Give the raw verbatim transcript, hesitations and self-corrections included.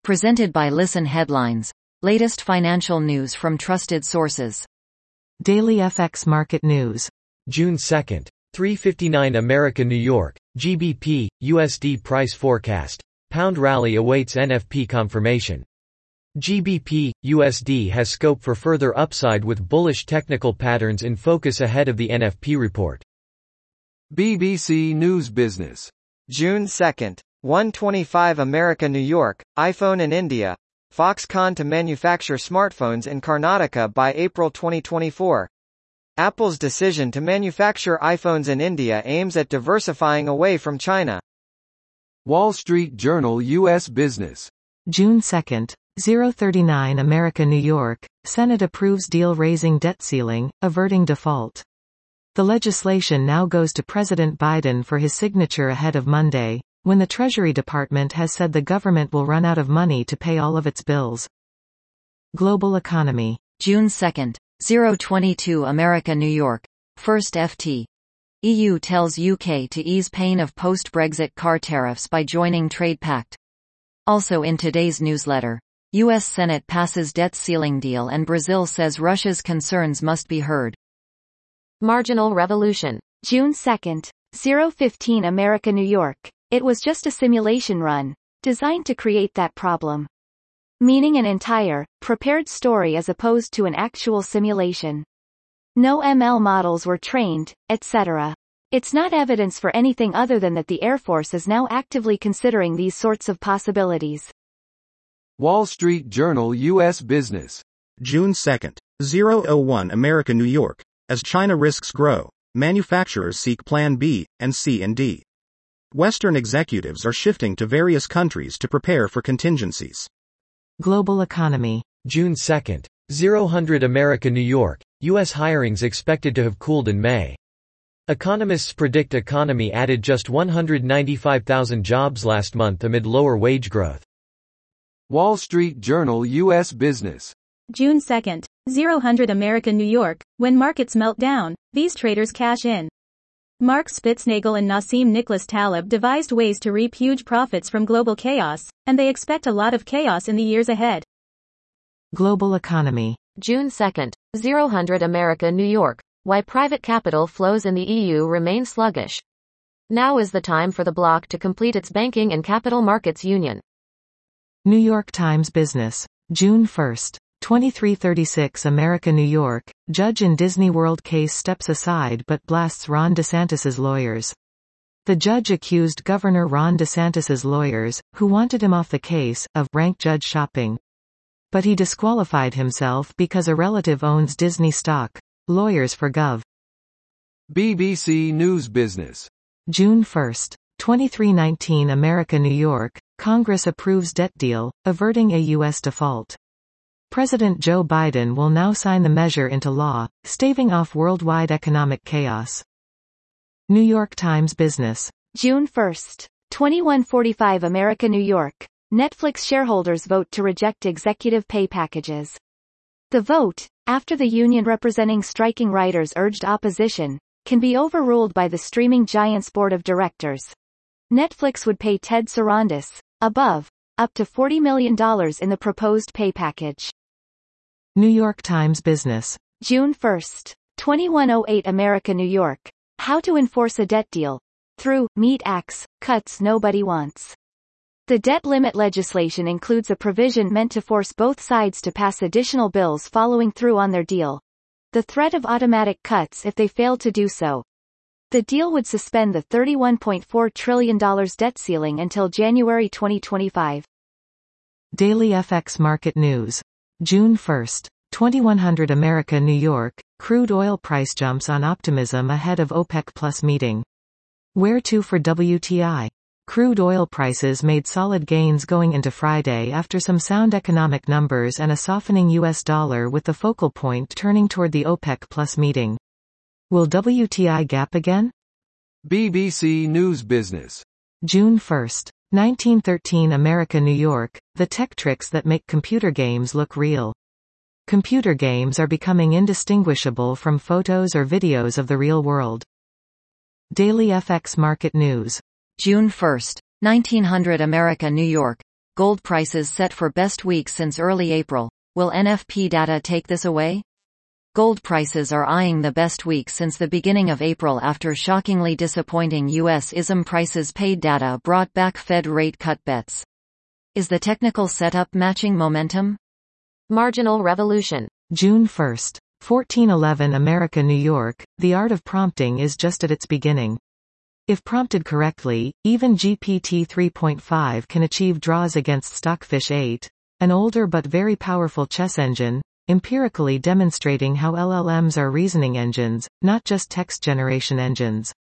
Presented by Listen Headlines. Latest financial news from trusted sources. Daily F X Market News. June second. three fifty-nine America New York, G B P, U S D price forecast. Pound rally awaits N F P confirmation. G B P, U S D has scope for further upside with bullish technical patterns in focus ahead of the N F P report. B B C News Business. June second. one twenty-five America New York, iPhone in India. Foxconn to manufacture smartphones in Karnataka by April twenty twenty-four. Apple's decision to manufacture iPhones in India aims at diversifying away from China. Wall Street Journal U S Business. June second. zero thirty-nine America New York, Senate approves deal raising debt ceiling, averting default. The legislation now goes to President Biden for his signature ahead of Monday, when the Treasury Department has said the government will run out of money to pay all of its bills. Global economy. June second. zero twenty-two America New York. First F T. E U tells U K to ease pain of post-Brexit car tariffs by joining trade pact. Also in today's newsletter, U S Senate passes debt ceiling deal and Brazil says Russia's concerns must be heard. Marginal revolution. June second. zero fifteen America New York. It was just a simulation run, designed to create that problem. Meaning an entire, prepared story as opposed to an actual simulation. No M L models were trained, et cetera. It's not evidence for anything other than that the Air Force is now actively considering these sorts of possibilities. Wall Street Journal U S Business. June second. zero oh one America New York. As China risks grow, manufacturers seek Plan B, and C and D. Western executives are shifting to various countries to prepare for contingencies. Global economy. June second. zero hundred America New York, U S hirings expected to have cooled in May. Economists predict economy added just one hundred ninety-five thousand jobs last month amid lower wage growth. Wall Street Journal U S Business. June second. zero hundred America New York. When markets melt down, these traders cash in. Mark Spitznagel and Nassim Nicholas Taleb devised ways to reap huge profits from global chaos, and they expect a lot of chaos in the years ahead. Global economy. June second. zero hundred America New York. Why private capital flows in the E U remain sluggish. Now is the time for the bloc to complete its banking and capital markets union. New York Times Business. June first. twenty-three thirty-six America New York, judge in Disney World case steps aside but blasts Ron DeSantis's lawyers. The judge accused Governor Ron DeSantis's lawyers, who wanted him off the case, of rank judge shopping. But he disqualified himself because a relative owns Disney stock. Lawyers for Gov. B B C News Business. June first. twenty-three nineteen America New York, Congress approves debt deal, averting a U S default. President Joe Biden will now sign the measure into law, staving off worldwide economic chaos. New York Times Business. June first. twenty-one forty-five America New York. Netflix shareholders vote to reject executive pay packages. The vote, after the union representing striking writers urged opposition, can be overruled by the streaming giant's board of directors. Netflix would pay Ted Sarandos, above, up to forty million dollars in the proposed pay package. New York Times Business. June first. twenty-one oh eight America New York. How to enforce a debt deal. Through meat axe cuts nobody wants. The debt limit legislation includes a provision meant to force both sides to pass additional bills following through on their deal. The threat of automatic cuts if they fail to do so. The deal would suspend the thirty-one point four trillion dollars debt ceiling until January twenty twenty-five. Daily F X Market News. June first. twenty-one hundred America New York, crude oil price jumps on optimism ahead of OPEC Plus meeting. Where to for W T I? Crude oil prices made solid gains going into Friday after some sound economic numbers and a softening U S dollar, with the focal point turning toward the OPEC Plus meeting. Will W T I gap again? B B C News Business. June first. nineteen thirteen America New York, the tech tricks that make computer games look real. Computer games are becoming indistinguishable from photos or videos of the real world. Daily F X Market News. June first. nineteen hundred America New York. Gold prices set for best week since early April. Will N F P data take this away? Gold prices are eyeing the best week since the beginning of April after shockingly disappointing U S I S M prices paid data brought back Fed rate cut bets. Is the technical setup matching momentum? Marginal revolution. June first. fourteen eleven America New York, the art of prompting is just at its beginning. If prompted correctly, even G P T three point five can achieve draws against Stockfish eight, an older but very powerful chess engine, empirically demonstrating how L L Ms are reasoning engines, not just text generation engines.